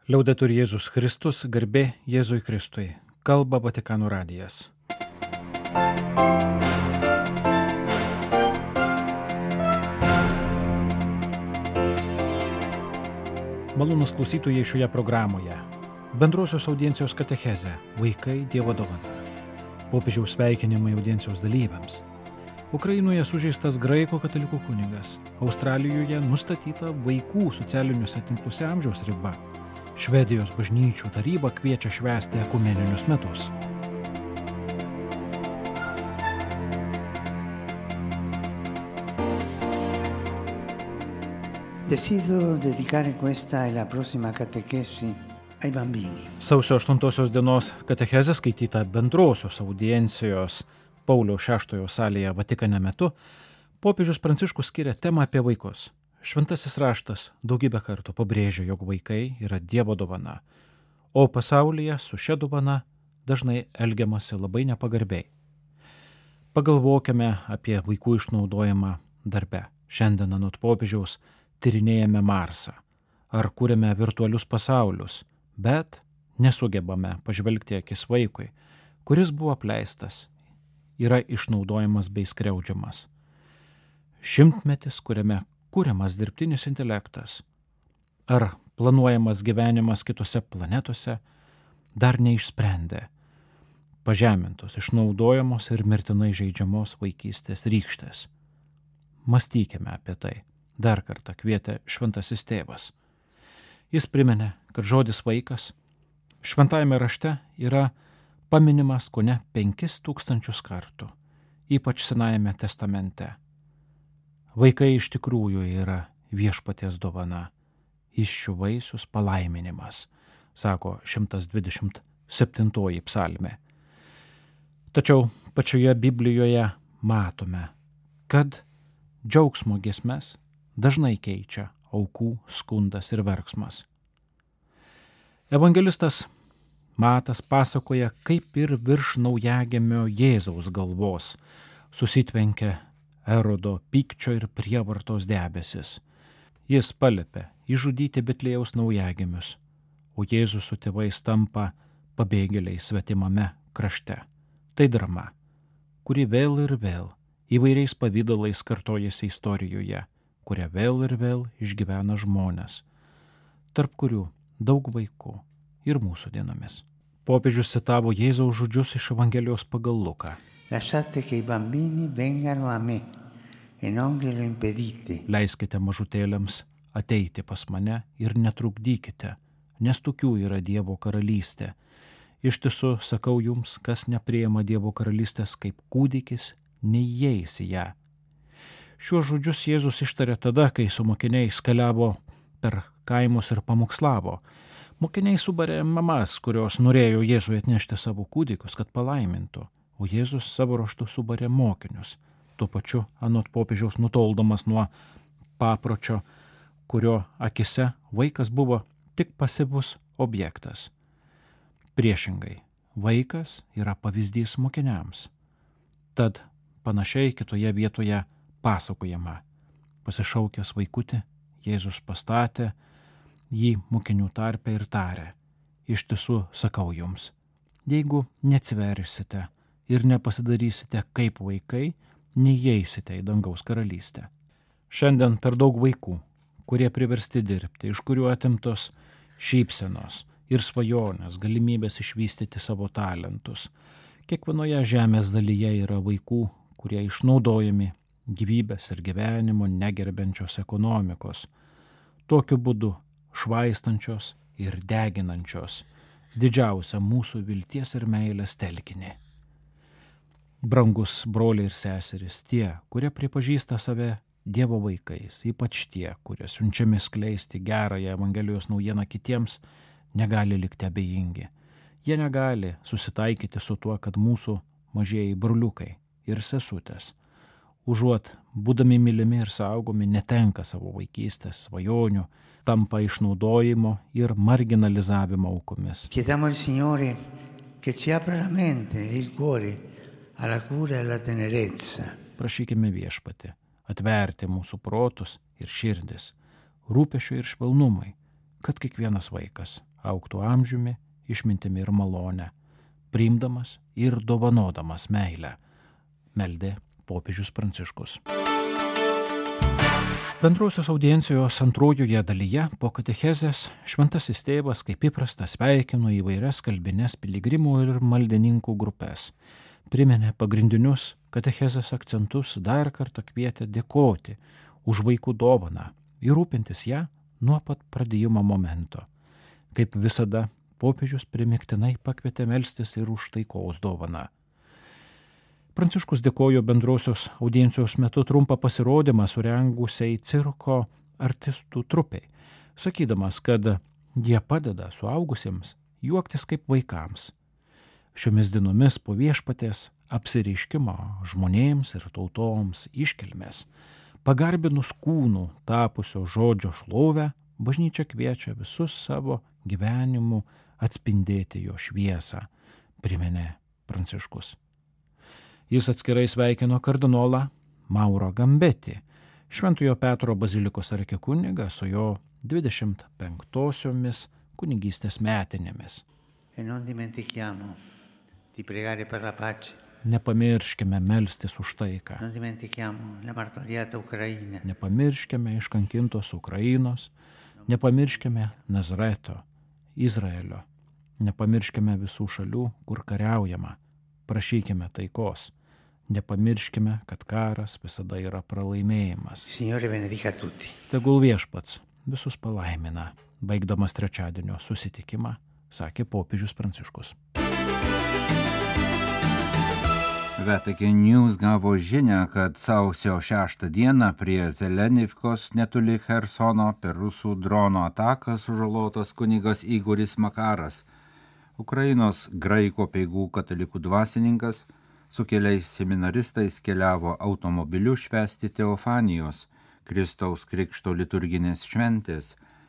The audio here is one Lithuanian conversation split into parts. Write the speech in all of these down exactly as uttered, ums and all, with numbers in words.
Liaudetur Jėzus Kristus, garbė Jėzui Kristui. Kalba Vatikano radijas. Malonūs klausytojai šioje programoje. Bendrosios audiencijos katechezė Vaikai Dievo dovana. Popiežiaus sveikinimai audiencijos dalyviams. Ukrainoje sužeistas graikų katalikų kunigas. Australijoje nustatyta vaikų socialiniuose tinkluose amžiaus riba. Švedijos bažnyčių taryba kviečia švęsti ekumeninius metus. Decido dedicare questa e la prossima catechesi ai bambini. Sausio aštuntosios dienos katechezė skaityta bendrosios audiencijos Pauliaus šeštojo salėje Vatikane metu, popiežius Pranciškus skiria temą apie vaikus. Šventasis raštas daugybę kartų pabrėžia, jog vaikai yra Dievo dovana, o pasaulyje su šia dovana dažnai elgiamasi labai nepagarbiai. Pagalvokime apie vaikų išnaudojimą darbe. Šiandien anot popiežiaus tyrinėjame Marsą ar kūrėme virtualius pasaulius, bet nesugebame pažvelgti akis vaikui, kuris buvo apleistas, yra išnaudojamas bei skriaudžiamas. Šimtmetis, kuriame kuriamas dirbtinis intelektas ar planuojamas gyvenimas kitose planetose, dar neišsprendė pažemintos, išnaudojamos ir mirtinai žaidžiamos vaikystės rykštės. Mąstykime apie tai, dar kartą kvietė šventasis tėvas. Jis priminė, kad žodis vaikas šventajame rašte yra paminimas kone penkis tūkstančius kartų, ypač Senajame testamente. Vaikai iš tikrųjų yra viešpaties dovana, įsčių vaisius palaiminimas, sako šimtas dvidešimt septintoji psalmė. Tačiau pačioje Biblijoje matome, kad džiaugsmo giesmes dažnai keičia aukų skundas ir verksmas. Evangelistas Matas pasakoja, kaip ir virš naujagimio Jėzaus galvos susitvenkia Erodo pykčio ir prievartos debesis. Jis paliepė išžudyti Betliejaus naujagimius, o Jėzus su tėvais tampa pabėgėliai svetimame krašte. Tai drama, kuri vėl ir vėl įvairiais pavydalais kartojasi istorijoje, kurią vėl ir vėl išgyvena žmonės, tarp kurių daug vaikų ir mūsų dienomis. Popiežius citavo Jėzaus žodžius iš Evangelijos pagal Luką. Lasciate che i bambini vengano a me e non glielo impedite. Leiskite mažutėliams ateiti pas mane ir netrukdykite, nes tokių yra Dievo karalystė. Iš tiesų, sakau jums, kas nepriima Dievo karalystės kaip kūdikis, neįeis į ją. Šiuos žodžius Jėzus ištarė tada, kai su mokiniais keliavo per kaimus ir pamokslavo. Mokiniai subarė mamas, kurios norėjo Jėzui atnešti savo kūdikius, kad palaimintų, o Jėzus savo ruožtu subarė mokinius, tuo pačiu anot popiežiaus nutoldamas nuo papročio, kurio akise vaikas buvo tik pasyvus objektas. Priešingai, vaikas yra pavyzdys mokiniams. Tad panašiai kitoje vietoje pasakojama. Pasišaukęs vaikutį, Jėzus pastatė jį mokinių tarpe ir tarė: iš tiesų sakau jums, jeigu neatsiversite ir nepasidarysite kaip vaikai, neįeisite į dangaus karalystę. Šiandien per daug vaikų, kurie priversti dirbti, iš kurių atimtos šypsenos ir svajonės, galimybės išvystyti savo talentus. Kiekvienoje žemės dalyje yra vaikų, kurie išnaudojami gyvybės ir gyvenimo negerbiančios ekonomikos, tokiu būdu švaistančios ir deginančios didžiausią mūsų vilties ir meilės telkinį. Brangus broliai ir seserys, tie, kurie pripažįsta save Dievo vaikais, ypač tie, kurie siunčiami skleisti gerąją Evangelijos naujieną kitiems, negali likti abejingi. Jie negali susitaikyti su tuo, kad mūsų mažieji broliukai ir sesutės, užuot būdami mylimi ir saugomi, netenka savo vaikystės svajonių, tampa išnaudojimo ir marginalizavimo aukomis. Chiediamo al Signore che ci apra la mente e il cuore alla cura e alla tenerezza. Prašykime viešpatį atverti mūsų protus ir širdis rūpesčiui ir švelnumui, kad kiekvienas vaikas augtų amžiumi, išmintimi ir malonę, priimdamas ir dovanodamas meilę, meldė popiežius Pranciškus. Bendrosios audiencijos antrojoje dalyje po katechezės šventasis tėvas kaip įprasta sveikino įvairias kalbines piligrimų ir maldininkų grupės, priminė pagrindinius katechezės akcentus, dar kartą kvietė dėkoti už vaikų dovaną ir rūpintis ją nuo pat pradėjimo momento. Kaip visada, popiežius primiktinai pakvietė melstis ir už taikos dovaną. Pranciškus dėkojo bendrosios audiencijos metu trumpą pasirodymą surengusiai cirko artistų trupiai, sakydamas, kad jie padeda suaugusiems juoktis kaip vaikams. Šiomis dienomis po viešpaties apsireiškimo žmonėms ir tautoms iškilmės, pagarbinus kūnų tapusio žodžio šlovę, bažnyčia kviečia visus savo gyvenimu atspindėti jo šviesą, priminė Pranciškus. Jis atskirai sveikino kardinolą Mauro Gambetį, Šventojo Petro bazilikos arkikunigą su jo dvidešimt penktosiomis kunigystės metinėmis. E non dimentichiamo di pregare per la pace. Nepamirškime melstis už taiką. Non dimentichiamo la martoriata Ucraina. Nepamirškime iškankintos Ukrainos, nepamirškime Nazareto, Izraelio, nepamirškime visų šalių, kur kariaujama, prašykime taikos. Nepamirškime, kad karas visada yra pralaimėjimas. Signore benedica tutti. Tegul viešpats visus palaimina, baigdamas trečiadienio susitikimą, sakė popiežius Pranciškus. Vatican News gavo žinią, kad sausio šeštą dieną prie Zelenivkos netoli Chersono per rusų drono ataką sužalotas kunigas Igoris Makaras, Ukrainos graikų apeigų katalikų dvasininkas, su keliais seminaristais keliavo automobiliu švęsti Teofanijos, Kristaus Krikšto liturginės šventės.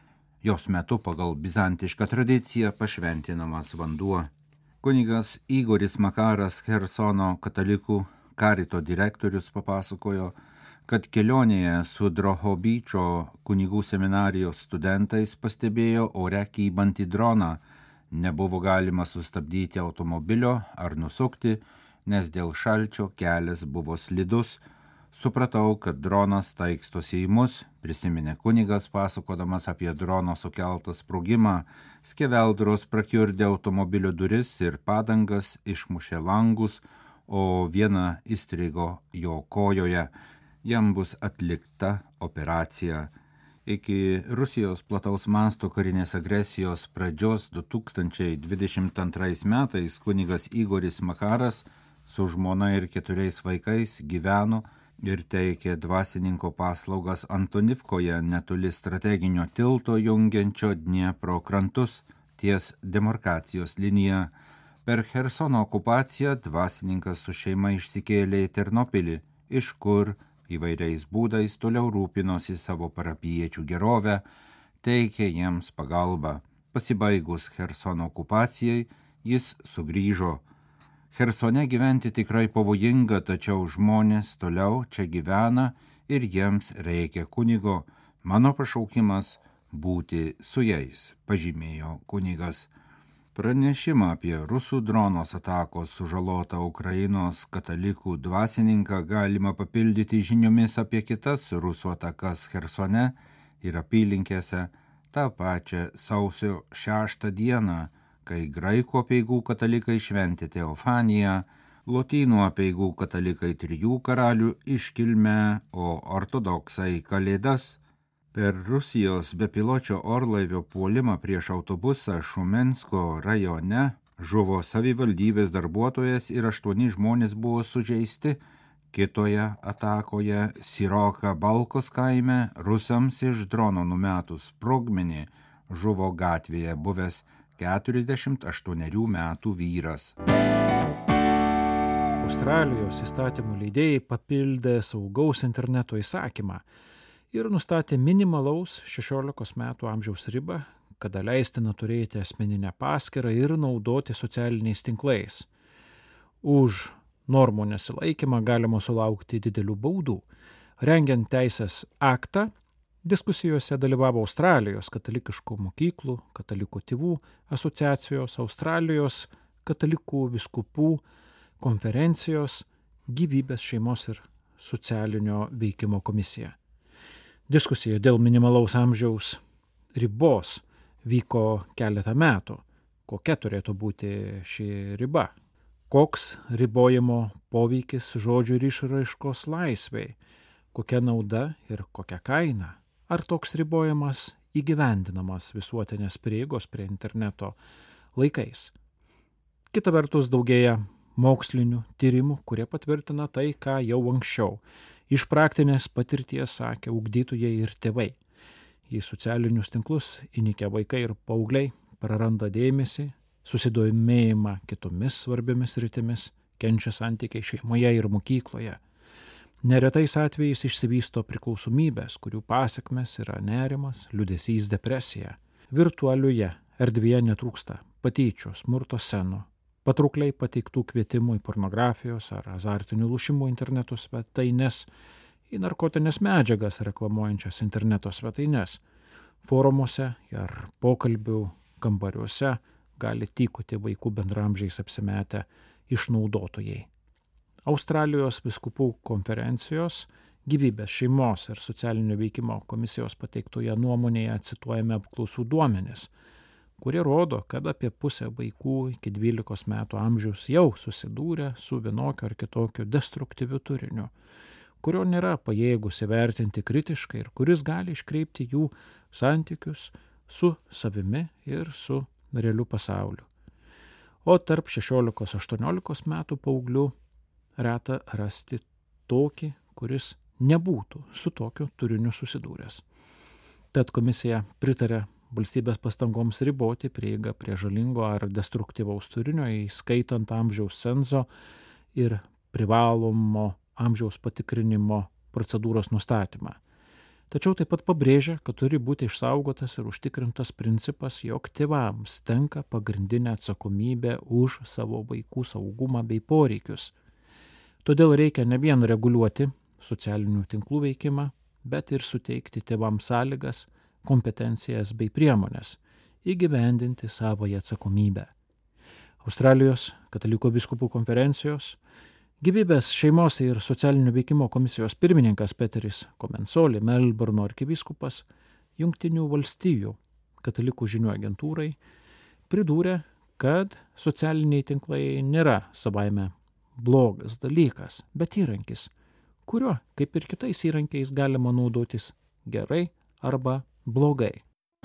Jos metu pagal bizantišką tradiciją pašventinamas vanduo. Kunigas Igoris Makaras, Chersono katalikų karito direktorius, papasakojo, kad kelionėje su Drohobyčio kunigų seminarijos studentais pastebėjo ore kybantį droną. Nebuvo galima sustabdyti automobilio ar nusukti, nes dėl šalčio kelias buvo slidus. Supratau, kad dronas taikstosi į mus, prisiminė kunigas, pasakodamas apie drono sukeltą sprogimą. Skeveldros prakiurdė automobilio duris ir padangas, išmušė langus, o viena įstrigo jo kojoje. Jam bus atlikta operacija. Iki Rusijos plataus masto karinės agresijos pradžios du tūkstančiai dvidešimt antrais metais kunigas Igoris Makaras su žmona ir keturiais vaikais gyveno ir teikė dvasininko paslaugas Antonivkoje netoli strateginio tilto jungiančio Dniepro krantus ties demarkacijos linija. Per Chersono okupaciją dvasininkas su šeima išsikėlė į Ternopilį, iš kur įvairiais būdais toliau rūpinosi savo parapijiečių gerovę, teikė jiems pagalbą. Pasibaigus Chersono okupacijai, jis sugrįžo. Chersone gyventi tikrai pavojinga, tačiau žmonės toliau čia gyvena ir jiems reikia kunigo. Mano pašaukimas būti su jais, pažymėjo kunigas. Pranešimą apie rusų dronos atakos sužalotą Ukrainos katalikų dvasininką galima papildyti žiniomis apie kitas rusų atakas Chersone ir apylinkėse tą pačią sausio šeštą dieną, kai graikų apeigų katalikai šventė Teofaniją, lotynų apeigų katalikai trijų karalių iškilmę, o ortodoksai kalėdas. Per Rusijos bepiločio orlaivio puolimą prieš autobusą Šumensko rajone žuvo savivaldybės darbuotojas ir aštuoni žmonės buvo sužeisti. Kitoje atakoje Siroka Balkos kaime rusams iš drono numetus sprogmenį žuvo gatvėje buvęs keturiasdešimt aštuonerių metų vyras. Australijos įstatymų leidėjai papildė saugaus interneto įsakymą ir nustatė minimalaus šešiolikos metų amžiaus ribą, kada leistina turėti asmeninę paskyrą ir naudoti socialiniais tinklais. Už normų nesilaikymą galima sulaukti didelių baudų. Rengiant teisės aktą, Diskusijose dalyvavo Australijos katalikiškų mokyklų, katalikų tėvų asociacijos, Australijos katalikų vyskupų konferencijos, gyvybės, šeimos ir socialinio veikimo komisija. Diskusija dėl minimalaus amžiaus ribos vyko keletą metų. Kokia turėtų būti ši riba? Koks ribojimo poveikis žodžių ir išraiškos laisvei? Kokia nauda ir kokia kaina? Ar toks ribojimas įgyvendinamas visuotinės prieigos prie interneto laikais? Kita vertus daugėja mokslinių tyrimų, kurie patvirtina tai, ką jau anksčiau iš praktinės patirties sakė ugdytojai ir tėvai. Į socialinius tinklus įnikę vaikai ir paaugliai praranda dėmesį, susidomėjimą kitomis svarbiomis rytimis, kenčia santykiai šeimoje ir mokykloje. Neretais atvejais išsivysto priklausomybės, kurių pasekmes yra nerimas, liūdesys, depresija. Virtualioje erdvėje netrūksta patyčių, smurto scenų, patraukliai pateiktų kvietimų į pornografijos ar azartinių lošimų interneto svetaines, į narkotinės medžiagas reklamuojančias interneto svetaines. Forumuose ir pokalbių kambariuose gali tykoti vaikų bendramžiais apsimetę išnaudotojai. Australijos vyskupų konferencijos gyvybės, šeimos ir socialinio veikimo komisijos pateiktoje nuomonėje cituojame apklausų duomenis, kurie rodo, kad apie pusę vaikų iki dvylikos metų amžiaus jau susidūrė su vienokiu ar kitokiu destruktyviu turiniu, kurio nėra pajėgus įvertinti kritiškai ir kuris gali iškreipti jų santykius su savimi ir su realiu pasauliu. O tarp šešiolikos aštuoniolikos metų paauglių reta rasti tokį, kuris nebūtų su tokiu turiniu susidūręs. Tad komisija pritarė valstybės pastangoms riboti prieigą prie žalingo ar destruktyvaus turinio, įskaitant amžiaus cenzo ir privalomo amžiaus patikrinimo procedūros nustatymą. Tačiau taip pat pabrėžia, kad turi būti išsaugotas ir užtikrintas principas, jog tėvams tenka pagrindinė atsakomybė už savo vaikų saugumą bei poreikius. Todėl reikia ne vien reguliuoti socialinių tinklų veikimą, bet ir suteikti tėvams sąlygas, kompetencijas bei priemonės įgyvendinti savąją atsakomybę. Australijos katalikų vyskupų konferencijos gyvybės, šeimos ir socialinio veikimo komisijos pirmininkas Peteris Komensoli, Melburno arkivyskupas, Jungtinių valstijų katalikų žinių agentūrai pridūrė, kad socialiniai tinklai nėra savaime blogas dalykas, bet įrankis, kuriuo, kaip ir kitais įrankiais, galima naudotis gerai arba blogai.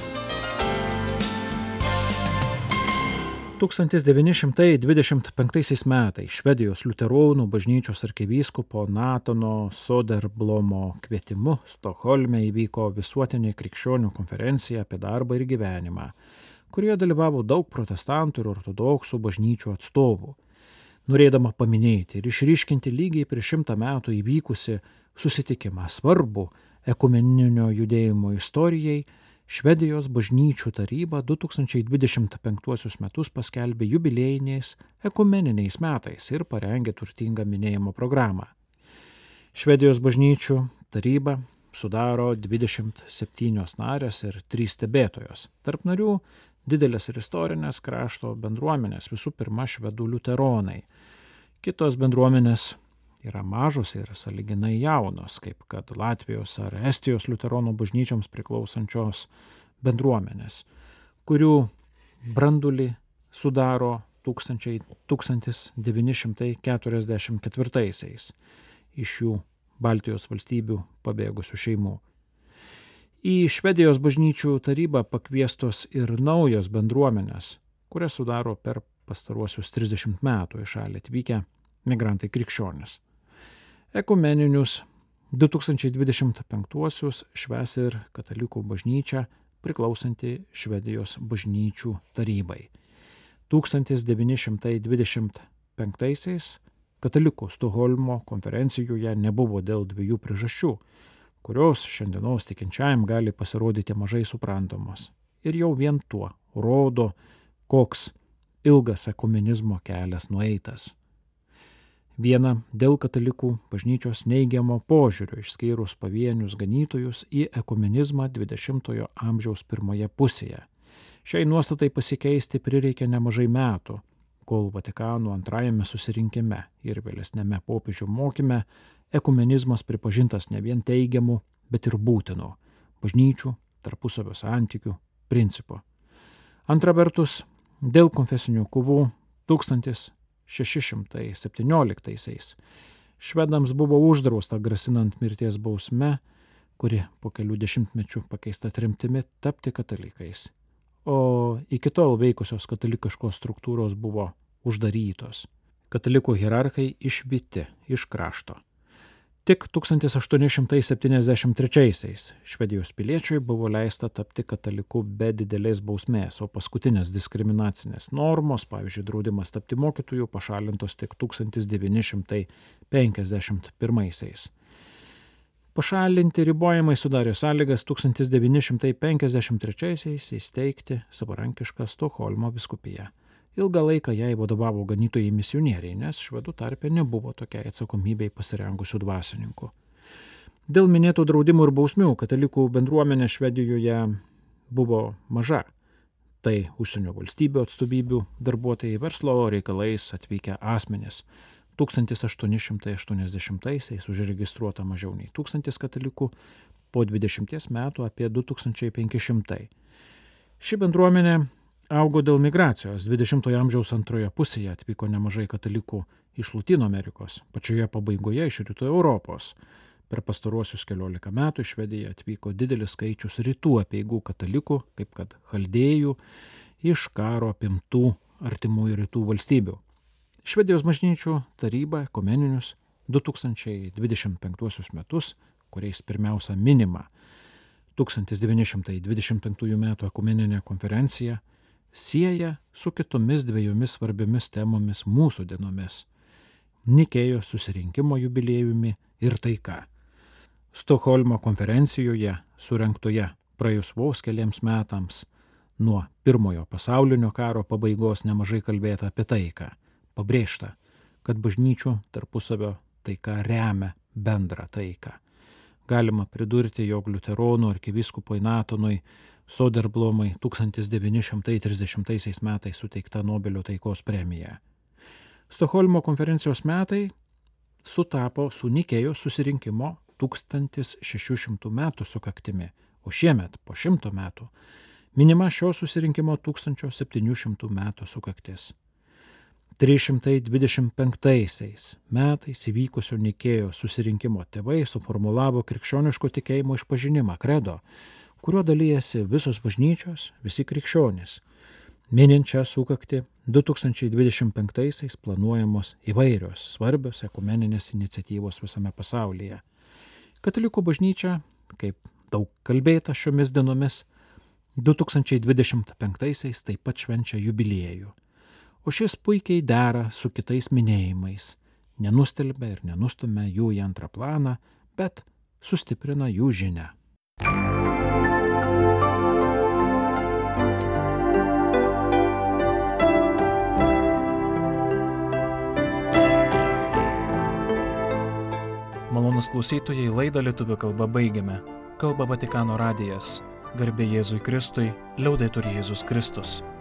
tūkstantis devyni šimtai dvidešimt penktaisiais metais Švedijos liuteronų bažnyčios arkivyskupo Natano Soderblomo kvietimu Stokholme įvyko visuotinė krikščionių konferencija apie darbą ir gyvenimą, kurioje dalyvavo daug protestantų ir ortodoksų bažnyčių atstovų. Norėdama paminėti ir išryškinti lygiai prieš šimtą metų įvykusi susitikimą svarbų ekumeninio judėjimo istorijai, Švedijos bažnyčių taryba du tūkstančiai dvidešimt penktuosius metus paskelbė jubiliejiniais ekumeniniais metais ir parengė turtingą minėjimo programą. Švedijos bažnyčių taryba sudaro dvidešimt septynios narės ir trys stebėtojos. Tarp narių didelės ir istorinės krašto bendruomenės, visų pirma švedų liuteronai. Kitos bendruomenės yra mažos ir sąlyginai jaunos, kaip kad Latvijos ar Estijos liuteronų bažnyčioms priklausančios bendruomenės, kurių brandulį sudaro tūkstantis devyni šimtai keturiasdešimt ketvirtaisiais iš jų Baltijos valstybių pabėgusių šeimų. Į Švedijos bažnyčių tarybą pakviestos ir naujos bendruomenės, kurias sudaro per pastaruosius trisdešimt metų į šalį atvykę migrantai krikščionys. Ekumeninius du tūkstančiai dvidešimt penktuosius švęs ir katalikų bažnyčia priklausanti Švedijos bažnyčių tarybai. tūkstantis devyni šimtai dvidešimt penktaisiais katalikų Stokholmo konferencijoje nebuvo dėl dviejų priežasčių, kurios šiandienos tikinčiajam gali pasirodyti mažai suprantamos. Ir jau vien tuo rodo, koks ilgas ekumenizmo kelias nueitas. Viena dėl katalikų bažnyčios neigiamo požiūrio, išskyrus pavienius ganytojus į ekumenizmą dvidešimtojo amžiaus pirmoje pusėje. Šiai nuostatai pasikeisti prireikė nemažai metų, kol Vatikano antrajame susirinkime ir vėlesnėme popiežių mokyme ekumenizmas pripažintas ne vien teigiamu, bet ir būtinu bažnyčių tarpusavio santykių principu. Antra vertus, dėl konfesinių kovų tūkstantis šeši šimtai septynioliktaisiais švedams buvo uždrausta grasinant mirties bausme, kuri po kelių dešimtmečių pakeista tremtimi, tapti katalikais. O iki tol veikusios katalikiškos struktūros buvo uždarytos. Katalikų hierarchai išvyti iš krašto. Tik tūkstantis aštuoni šimtai septyniasdešimt trečiaisiais Švedijos piliečiui buvo leista tapti kataliku be didelės bausmės, o paskutinės diskriminacinės normos, pavyzdžiui, draudimas tapti mokytojų, pašalintos tik tūkstantis devyni šimtai penkiasdešimt pirmaisiais. Pašalinti ribojimai sudarė sąlygas tūkstantis devyni šimtai penkiasdešimt trečiaisiais įsteigti savarankišką Stokholmo vyskupiją. Ilgą laiką jai vadovavo ganytojai misionieriai, nes švedų tarpe nebuvo tokiai atsakomybei pasirengusių dvasininkų. Dėl minėtų draudimų ir bausmių katalikų bendruomenė Švedijoje buvo maža. Tai užsienio valstybių atstovybių darbuotojai, verslo reikalais atvykę asmenys. tūkstantis aštuoni šimtai aštuoniasdešimtaisiais užregistruota mažiau nei tūkstantis katalikų, po dvidešimties metų apie du tūkstančiai penki šimtai. Ši bendruomenė augo dėl migracijos. dvidešimtojo amžiaus antroje pusėje atvyko nemažai katalikų iš Lotynų Amerikos, pačioje pabaigoje iš Rytų Europos. Per pastaruosius keliolika metų į Švediją atvyko didelis skaičius rytų apeigų katalikų, kaip kad chaldėjų, iš karo apimtų artimųjų rytų valstybių. Švedijos bažnyčių taryba ekumeninius du tūkstančiai dvidešimt penktuosius metus, kuriais pirmiausia minima tūkstantis devyni šimtai dvidešimt penktųjų metų ekumeninė konferencija, sieja su kitomis dviejomis svarbiomis temomis mūsų dienomis – Nikėjos susirinkimo jubiliejumi ir taika. Stokholmo konferencijoje, surengtoje praėjus vos keliems metams nuo pirmojo pasaulinio karo pabaigos, nemažai kalbėta apie taiką. Pabrėžta, kad bažnyčių tarpusavio taika remia bendrą taiką. Galima pridurti, jog liuteronų arkivyskupui Natonui Soderblomui tūkstantis devyni šimtai trisdešimtaisiais metais suteikta Nobelio taikos premija. Stokholmo konferencijos metai sutapo su Nikėjos susirinkimo tūkstantis šešių šimtų metų sukaktimi, o šiemet po šimto metų minima šio susirinkimo tūkstančio septynių šimtų metų sukaktis. trys šimtai dvidešimt penktaisiais metais įvykusio Nikėjos susirinkimo tėvai suformulavo krikščioniško tikėjimo išpažinimą kredo, kuriuo dalyjasi visos bažnyčios, visi krikščionys. Minint šią sukaktį, du tūkstančiai dvidešimt penktaisiais planuojamos įvairios svarbios ekumeninės iniciatyvos visame pasaulyje. Katalikų bažnyčia, kaip daug kalbėta šiomis dienomis, du tūkstančiai dvidešimt penktaisiais taip pat švenčia jubiliejų. O šis puikiai dera su kitais minėjimais, nenustelbia ir nenustumia jų į antrą planą, bet sustiprina jų žinią. Malonus klausytojai, laidą lietuvių kalba baigiame. Kalba Vatikano radijas. Garbė Jėzui Kristui, liaudetur Jėzus Kristus.